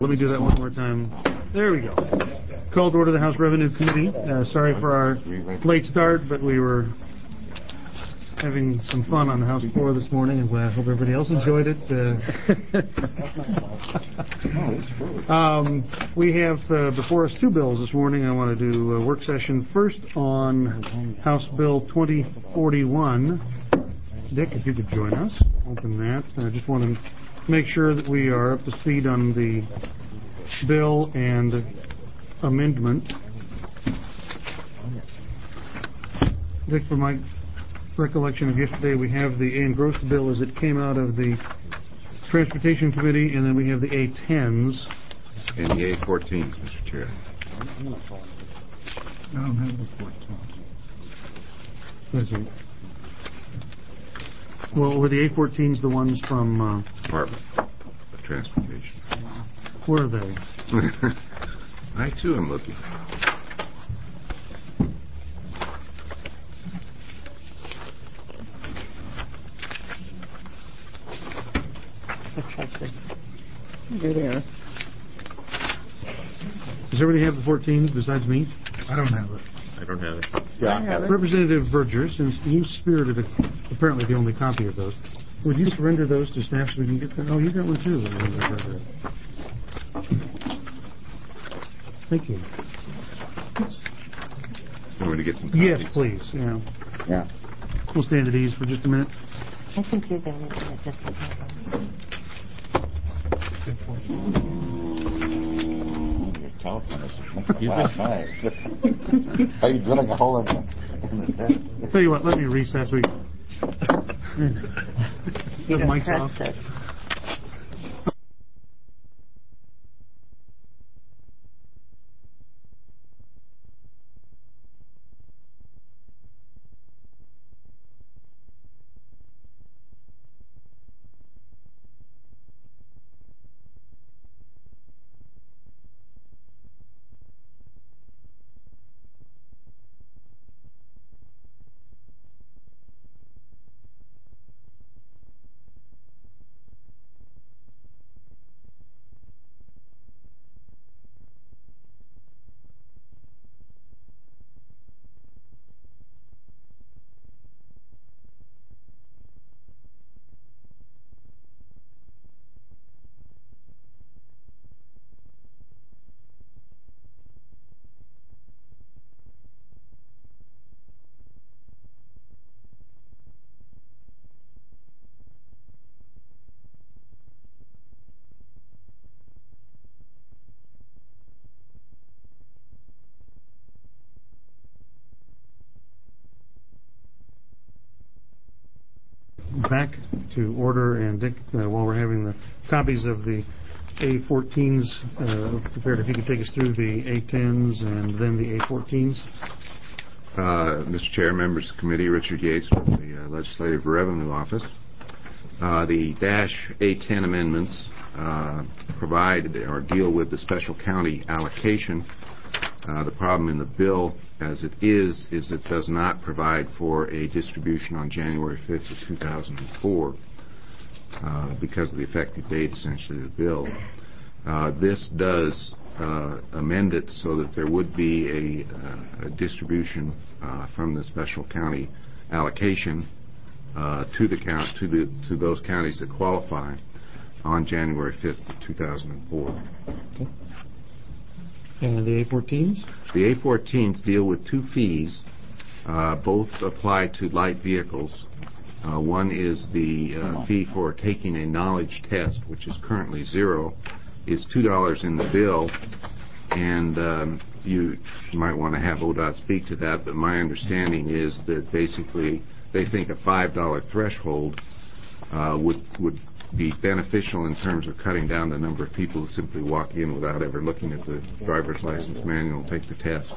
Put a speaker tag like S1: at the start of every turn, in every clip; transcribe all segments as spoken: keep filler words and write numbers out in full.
S1: Let me do that one more time. There we go. Called to order the House Revenue Committee. Uh, sorry for our late start, but we were having some fun on the House floor this morning, and I hope everybody else enjoyed it. Uh, um, we have uh, before us two bills this morning. I want to do a work session first on House Bill twenty forty-one. Dick, if you could join us, open that. I just want to make sure that we are up to speed on the bill and amendment. Dick, from my recollection of yesterday, we have the engrossed bill as it came out of the Transportation Committee, and then we have the A tens.
S2: And the A fourteens, Mister Chair.
S3: I don't have the fourteens.
S1: What is it? Well, were the A fourteens the ones from... Uh,
S2: Department of Transportation.
S1: Where are they?
S2: I, too, am looking.
S4: Looks like this. Here they are.
S1: Does everybody have the fourteens besides me?
S3: I don't have it.
S5: I don't have it.
S4: Yeah, I have it.
S1: Representative Verger, since you spirited a, apparently the only copy of those, would you surrender those to staff so we can get them? Oh, you got one too. Thank you.
S2: I'm going to get some copies.
S1: Yes, please. Yeah.
S4: Yeah.
S1: We'll stand at ease for just a minute.
S4: I think you're going to get this one.
S6: Your telephone is last night. Are you drilling a hole in the, in the desk?
S1: Tell you what, let me recess. We
S4: You
S1: the
S4: don't
S1: mic's off.
S4: trust us.
S1: Back to order, and Dick, uh, while we're having the copies of the A fourteens uh, prepared, if you could take us through the A tens and then the A fourteens.
S2: Uh, Mister Chair, members of the committee, Richard Yates from the uh, Legislative Revenue Office. Uh, the Dash A ten amendments uh, provide or deal with the special county allocation. Uh, the problem in the bill as it is, is it does not provide for a distribution on January fifth of two thousand four uh, because of the effective date, essentially, of the bill. Uh, this does uh, amend it so that there would be a, uh, a distribution uh, from the special county allocation uh, to the count to the to those counties that qualify on January fifth of two thousand four.
S1: Okay. And the A fourteens?
S2: The A fourteens deal with two fees. Uh, both apply to light vehicles. Uh, one is the uh, fee for taking a knowledge test, which is currently zero, is two dollars in the bill. And um, you might want to have O D O T speak to that, but my understanding is that basically they think a five dollar threshold uh, would would be beneficial in terms of cutting down the number of people who simply walk in without ever looking at the driver's license manual and take the test.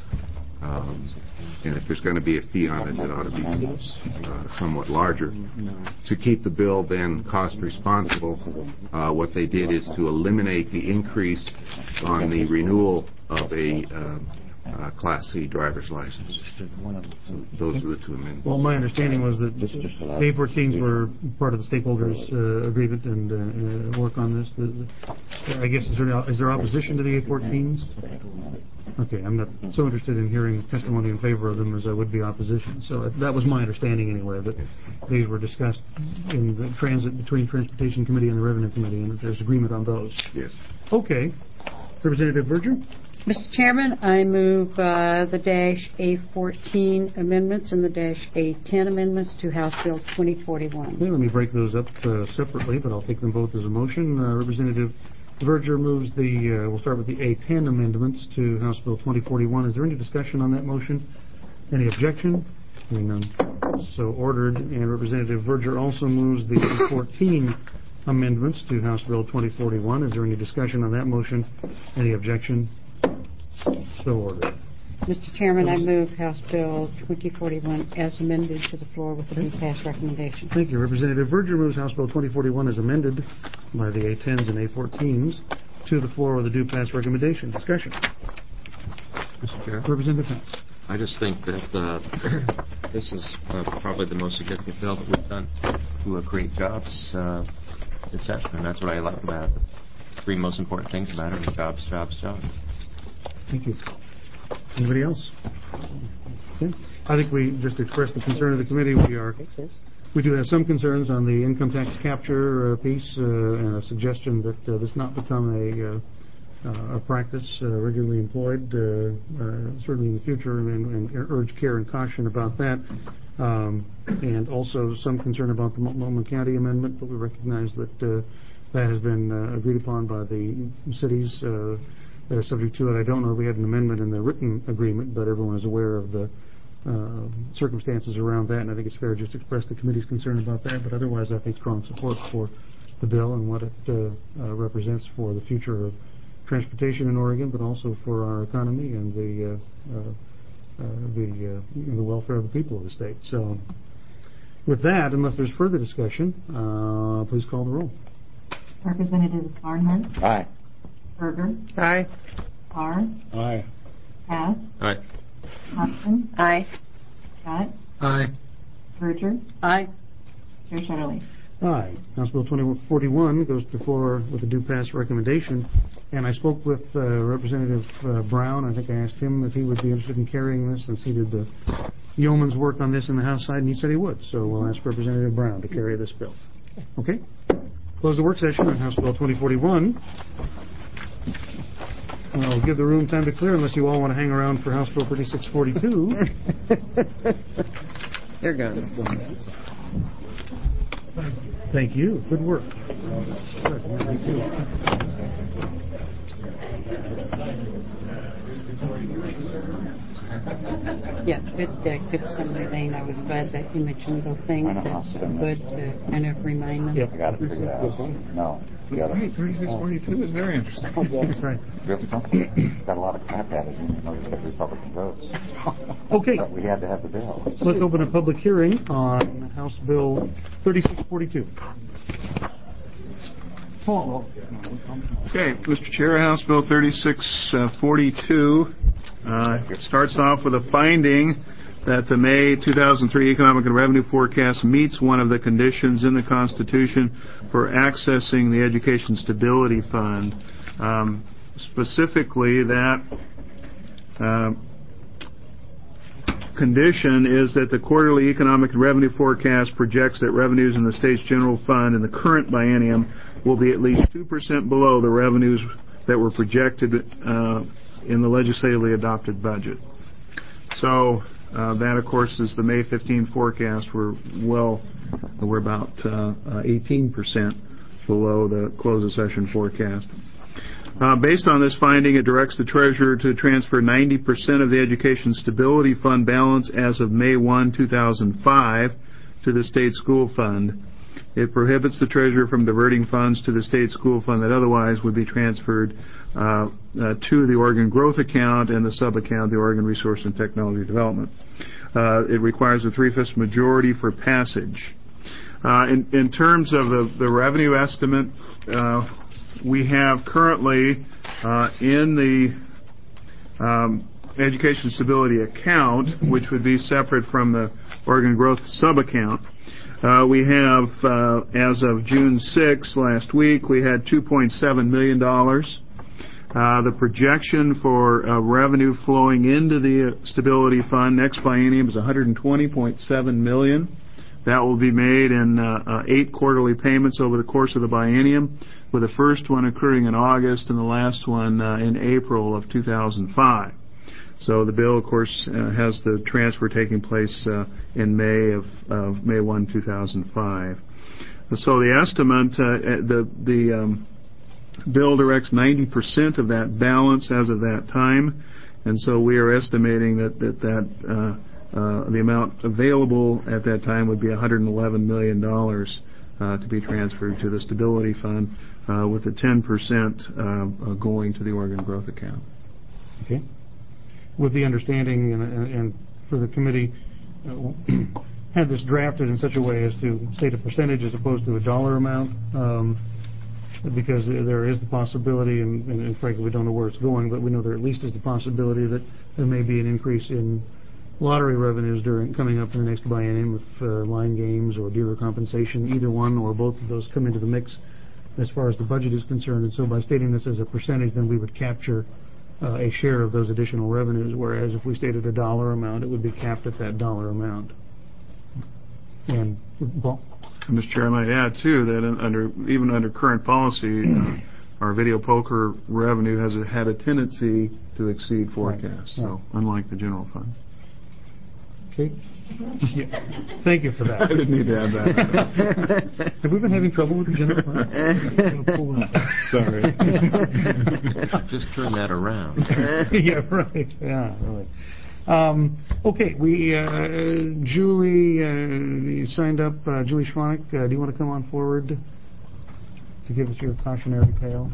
S2: Um, and if there's going to be a fee on it, it ought to be uh, somewhat larger. To keep the bill then cost responsible, uh, what they did is to eliminate the increase on the renewal of a uh, uh, Class C driver's license. So those are the two amendments.
S1: Well, my understanding was that the A fourteens were part of the stakeholders uh, agreement and uh, uh, work on this. The, the, I guess, is there, is there opposition to the A fourteens? Okay, I'm not so interested in hearing testimony in favor of them as I would be opposition. So uh, that was my understanding anyway, that these were discussed in the transit between Transportation Committee and the Revenue Committee, and that there's agreement on those.
S2: Yes.
S1: Okay. Representative Berger?
S4: Mister Chairman, I move uh, the dash A fourteen amendments and the dash A ten amendments to House Bill twenty forty-one.
S1: Okay, let me break those up uh, separately, but I'll take them both as a motion. Uh, Representative Berger moves the, uh, we'll start with the A ten amendments to House Bill twenty forty-one. Is there any discussion on that motion? Any objection? Hearing none. So ordered. And Representative Berger also moves the A fourteen amendments to House Bill twenty forty-one. Is there any discussion on that motion? Any objection? So ordered.
S4: Mister Chairman, I move House Bill twenty forty-one as amended to the floor with a due pass recommendation.
S1: Thank you. Representative Berger moves House Bill twenty forty-one as amended by the A tens and A fourteens to the floor with a due pass recommendation. Discussion.
S5: Mister Chair,
S1: Representative Pence.
S5: I just think that uh, this is uh, probably the most significant bill that we've done to uh, create jobs uh, this session, and that's what I like about it. The three most important things about it are jobs, jobs, jobs.
S1: Thank you. Anybody else? Okay. I think we just expressed the concern of the committee. We are, we do have some concerns on the income tax capture uh, piece uh, and a suggestion that uh, this not become a, uh, uh, a practice uh, regularly employed, uh, uh, certainly in the future, and, and urge care and caution about that. Um, and also some concern about the Multnomah County amendment, but we recognize that uh, that has been uh, agreed upon by the cities uh, that are subject to it. I don't know if we had an amendment in the written agreement, but everyone is aware of the uh, circumstances around that, and I think it's fair just to express the committee's concern about that. But otherwise, I think strong support for the bill and what it uh, uh, represents for the future of transportation in Oregon, but also for our economy and the uh, uh, uh, the uh, the welfare of the people of the state. So, with that, unless there's further discussion, uh, please call the roll.
S7: Representatives Barnhart,
S6: Aye.
S7: Berger,
S4: Aye.
S7: Carr,
S3: Aye.
S7: Pass,
S5: Aye.
S7: Thompson,
S4: Aye.
S7: Scott,
S3: Aye.
S7: Berger,
S4: Aye.
S7: Chair Shetterly.
S1: Aye. House Bill twenty forty-one goes to the floor with a due pass recommendation. And I spoke with uh, Representative uh, Brown. I think I asked him if he would be interested in carrying this, since he did the yeoman's work on this in the House side, and he said he would. So we'll ask Representative Brown to carry this bill. Okay? Close the work session on House Bill twenty forty-one. I'll give the room time to clear unless you all want to hang around for House Bill thirty-six forty-two.
S4: They're gone.
S1: Thank you. Good work. Good. Thank you.
S4: Yeah, good, uh, good summary, Lane. I was glad that you mentioned those things.
S6: I know,
S4: That's
S6: I'll
S4: good to kind of remind them.
S1: Yep.
S6: I got it figured out. No. You got
S3: Hey,
S6: it.
S3: thirty-six forty-two is very interesting.
S1: That's right.
S6: Really? Got a lot of crap added in in order to get Republican votes.
S1: Okay.
S6: But we had to have the bill.
S1: Let's open a public hearing on House Bill thirty-six forty-two. Paul.
S8: Okay, Mister Chair, House Bill thirty-six forty-two uh, starts off with a finding that the May two thousand three Economic and Revenue Forecast meets one of the conditions in the Constitution for accessing the Education Stability Fund. Um, specifically, that uh, condition is that the quarterly Economic and Revenue Forecast projects that revenues in the state's general fund in the current biennium will be at least two percent below the revenues that were projected uh, in the legislatively adopted budget. So uh, that, of course, is the May fifteenth forecast. We're well, we're about uh, uh, eighteen percent below the close of session forecast. Uh, based on this finding, it directs the Treasurer to transfer ninety percent of the Education Stability Fund balance as of May first, two thousand five to the State School Fund. It prohibits the Treasurer from diverting funds to the State School Fund that otherwise would be transferred uh, uh, to the Oregon Growth Account and the sub-account, the Oregon Resource and Technology Development. Uh, it requires a three-fifths majority for passage. Uh, in, in terms of the, the revenue estimate, uh, we have currently uh, in the um, education stability account, which would be separate from the Oregon Growth sub-account. Uh, we have, uh, as of June sixth, last week, we had two point seven million dollars. Uh, the projection for uh, revenue flowing into the Stability Fund next biennium is one hundred twenty point seven million dollars. That will be made in uh, uh, eight quarterly payments over the course of the biennium, with the first one occurring in August and the last one uh, in April of two thousand five. So the bill, of course, uh, has the transfer taking place uh, in May of, of May first, two thousand five. So the estimate, uh, the the um, bill directs ninety percent of that balance as of that time, and so we are estimating that that, that uh, uh, the amount available at that time would be one hundred eleven million dollars uh, to be transferred to the Stability Fund, uh, with the ten percent uh, uh, going to the Oregon Growth account.
S1: Okay. With the understanding, and, and for the committee, uh, had this drafted in such a way as to state a percentage as opposed to a dollar amount, um, because there is the possibility, and, and frankly we don't know where it's going, but we know there at least is the possibility that there may be an increase in lottery revenues during coming up in the next biennium with uh, line games or dealer compensation. Either one or both of those come into the mix as far as the budget is concerned, and so by stating this as a percentage, then we would capture Uh, a share of those additional revenues, whereas if we stated a dollar amount, it would be capped at that dollar amount. And, well,
S8: Mister Chair, I might add, too, that in, under even under current policy, uh, our video poker revenue has a, had a tendency to exceed forecasts,
S1: Right.
S8: so unlike the general fund.
S1: Okay. Yeah. Thank you for that.
S8: I didn't need to add that.
S1: Have we been having trouble with the general fund?
S8: Sorry.
S5: Just turn that around.
S1: Yeah, right. Yeah, really. Um, okay, we, uh, Julie, uh, you signed up, uh, Julie Schwanek, uh, do you want to come on forward to give us your cautionary tale?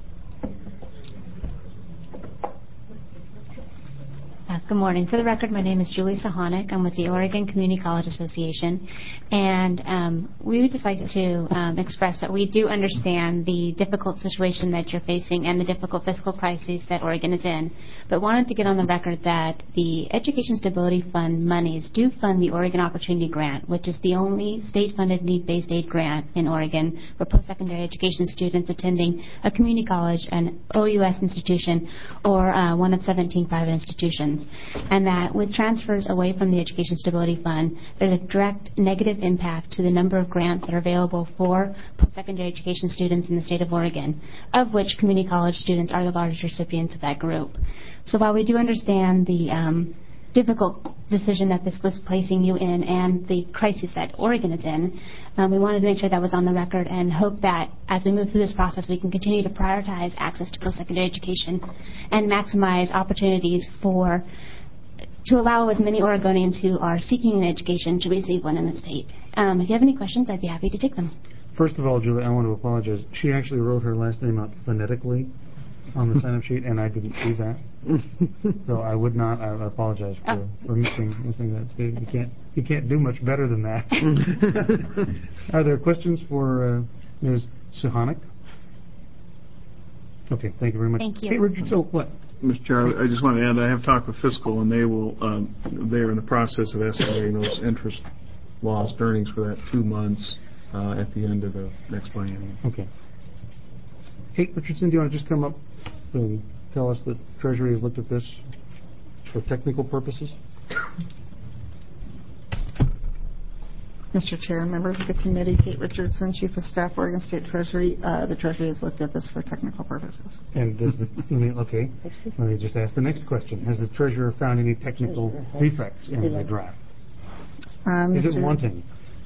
S9: Uh, good morning. For the record, my name is Julie Sahanek. I'm with the Oregon Community College Association, and um, we would just like to um, express that we do understand the difficult situation that you're facing and the difficult fiscal crisis that Oregon is in, but wanted to get on the record that the Education Stability Fund monies do fund the Oregon Opportunity Grant, which is the only state-funded need-based aid grant in Oregon for post-secondary education students attending a community college, an O U S institution, or uh, one of seventeen private institutions. And that with transfers away from the Education Stability Fund, there's a direct negative impact to the number of grants that are available for post-secondary education students in the state of Oregon, of which community college students are the largest recipients of that group. So while we do understand the um, difficult decision that this was placing you in and the crisis that Oregon is in, um, we wanted to make sure that was on the record and hope that as we move through this process we can continue to prioritize access to post-secondary education and maximize opportunities for to allow as many Oregonians who are seeking an education to receive one in the state. Um, if you have any questions, I'd be happy to take them.
S1: First of all, Julie, I want to apologize. She actually wrote her last name out phonetically on the sign-up sheet, and I didn't see that. So I would not. I apologize for,
S9: Oh.
S1: for missing, missing that. You can't you can't do much better than that. Are there questions for uh, Miz Suhanik? Okay, thank you very much.
S9: Thank you.
S1: Hey, Richard, so what?
S8: Mister Chair, I just want to add, I have talked with Fiscal, and they will, um, they are in the process of estimating those interest lost earnings for that two months uh, at the end of the next biennium.
S1: Okay. Kate Richardson, do you want to just come up and tell us that Treasury has looked at this for technical purposes?
S10: Mister Chair, members of the committee, Kate Richardson, Chief of Staff, Oregon State Treasury. Uh, the Treasury has looked at this for technical purposes.
S1: And does the, let me, okay, let me just ask the next question. Has the Treasurer found any technical defects in the draft?
S10: Um,
S1: Is it
S10: Mister
S1: wanting?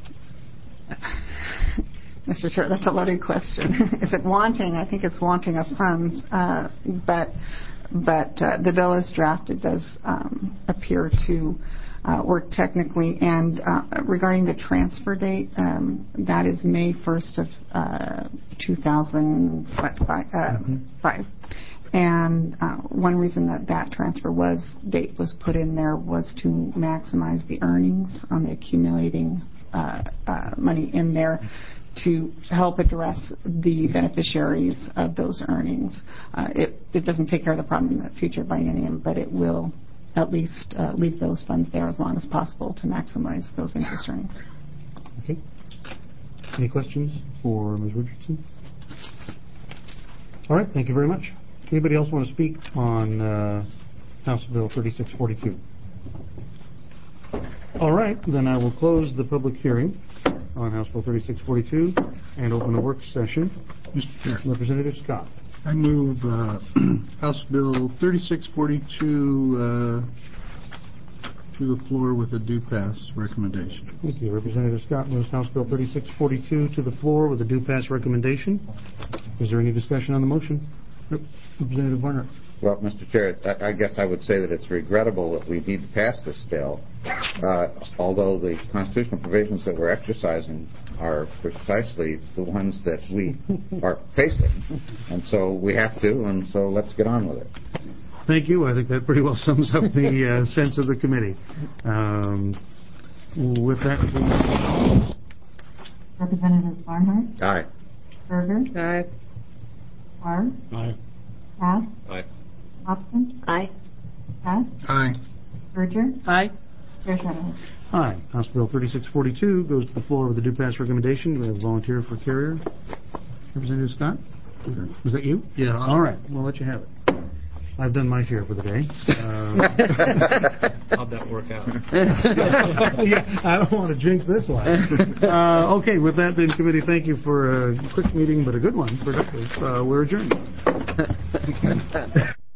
S10: Mister Chair, that's a loaded question. Is it wanting? I think it's wanting of funds, uh, but but uh, the bill as drafted does um, appear to uh, work technically. And uh, regarding the transfer date, um, that is May first of uh, two thousand five. Uh, five. And uh, one reason that that transfer was date was put in there was to maximize the earnings on the accumulating uh, uh, money in there to help address the beneficiaries of those earnings. Uh, it, it doesn't take care of the problem in the future biennium, but it will at least uh, leave those funds there as long as possible to maximize those interest earnings.
S1: Okay. Any questions for Miz Richardson? All right, thank you very much. Anybody else want to speak on uh, House Bill thirty-six forty-two? All right, then I will close the public hearing on House Bill thirty-six forty-two and open a work session.
S3: Mister Chair,
S1: Representative Scott.
S3: I move uh, House Bill thirty-six forty-two uh, to the floor with a due pass recommendation.
S1: Thank you. Representative Scott moves House Bill thirty-six forty-two to the floor with a due pass recommendation. Is there any discussion on the motion? Yep. Representative Warner.
S6: Well, Mister Chair, I, I guess I would say that it's regrettable that we need to pass this bill, uh, although the constitutional provisions that we're exercising are precisely the ones that we are facing. And so we have to, and so let's get on with it.
S1: Thank you. I think that pretty well sums up the uh, sense of the committee. Um, with that, please.
S7: Representatives Barnhart,
S6: Aye.
S7: Berger,
S4: Aye.
S7: Carr,
S3: Aye.
S7: Cass,
S5: Aye.
S7: Hobson,
S4: Aye.
S7: Scott,
S3: Aye.
S7: Berger,
S4: Aye.
S7: Chair Shuttley.
S1: Aye. House Bill thirty-six forty-two goes to the floor with a due pass recommendation. Do we have a volunteer for carrier? Representative Scott? Was that you?
S3: Yeah.
S1: All right. We'll let you have it. I've done my share for the day. Uh,
S5: How'd that work out?
S1: yeah, I don't want to jinx this one. Uh, okay, with that, then, committee, thank you for a quick meeting, but a good one, productive. Uh, we're adjourned.